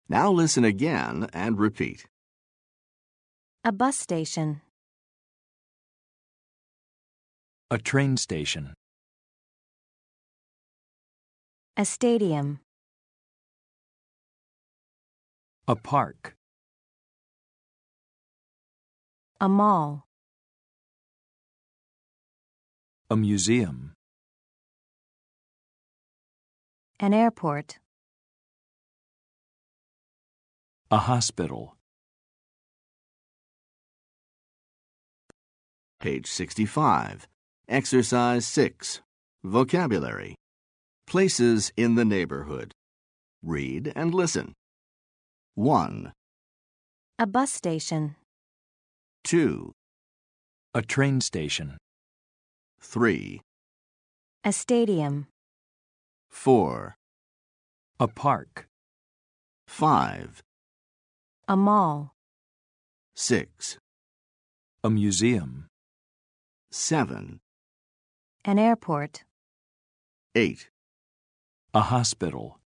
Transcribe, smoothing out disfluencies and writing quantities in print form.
Now listen again and repeat. A bus station. A train station. A stadium. A park. A mall. A museum. An airport. A hospital. Page 65. Exercise 6. Vocabulary. Places in the neighborhood. Read and listen. 1, A bus station. 2, A train station. 3, A stadium. 4, A park. 5, A mall. 6, A museum. 7, An airport. 8. A hospital.